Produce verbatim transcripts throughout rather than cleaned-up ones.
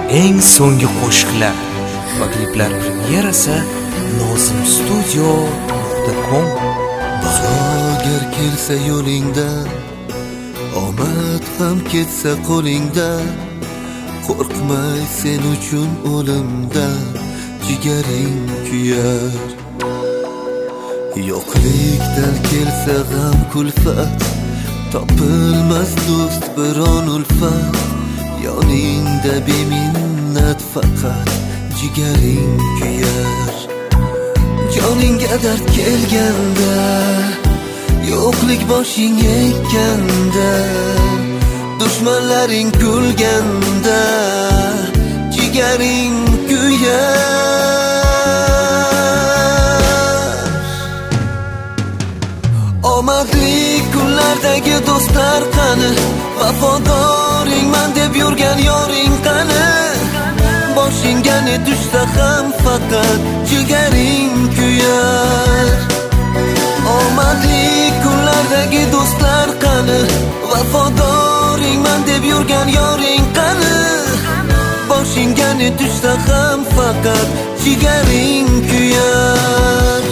eng so'nggi qo'shiqlar va kliplar premyerasi nozim studio nuqta com. Agar kelsa yo'lingda, omad ham ketsa qo'lingda, qo'rqmay sen uchun o'limdan jigaring kuyar. Yo'qlikdan kelsa g'am kulfat, topilmas do'st biron ulfat, yoningda beminnat faqat jigaring kuyar. Joningga dard kelganda, yo'qlik boshing ekkanda, dushmanlaring kulganda jigaring kuyar. Omadli kunlardagi do'stlar qani, vafodoringman deb yurgan yoring qani, boshingga ne tushsa ham faqat jigaring kuyar. Omadli kunlardagi do'stlar qani, vafodoringman deb yurgan yoring qani, boshingga ne tushsa ham faqat jigaring kuyar.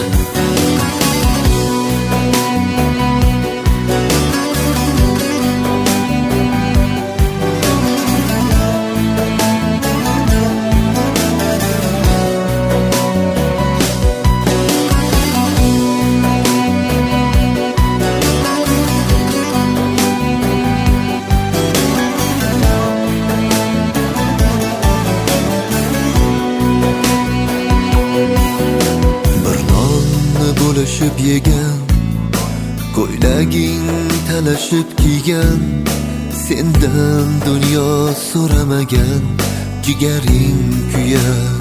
Bo'lishib yegan, ko'ylaging talashib kiygan, sendan dunyo so'ramagan jigaring kuyar.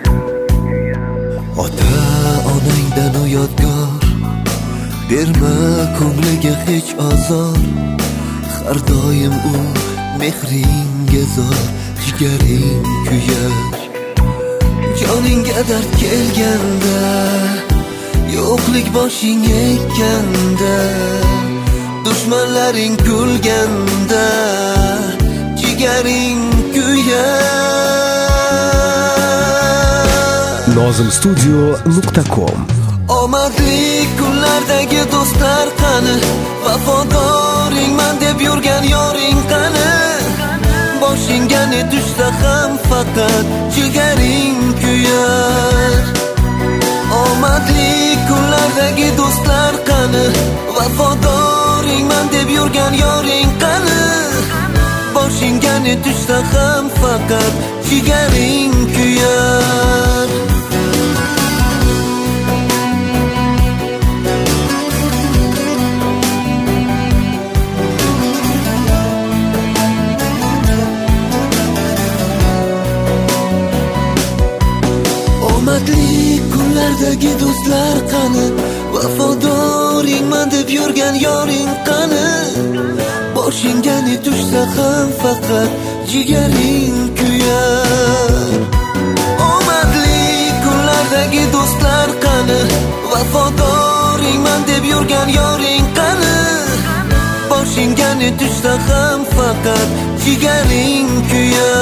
Ota onangdan u yodgor, berma ko'ngliga hech azor, har doim u mehringga zor jigaring kuyar. Joningga dard kelganda, yo'qlik boshing ekkanda, dushmanlaring kulganda jigaring kuyar. nozim studio nuqta com. Omadli kunlardagi do'stlar qani, vafodoringman deb yurgan yoring qani, boshingga ne tushsa ham faqat jigaring kuyar. Omadli kunlardagi do'stlar qani, vafodoringman deb yurgan yoring qani, boshingga ne tushsa ham faqat jigaring kuyar. Omadli kunlardagi do'stlar qani, vafodoringman deb yurgan yoring qani, boshingga ne tushsa ham faqat jigaring kuyar. Omadli kunlardagi do'stlar qani, vafodoringman deb yurgan yoring qani, boshingga ne tushsa ham faqat jigaring kuyar.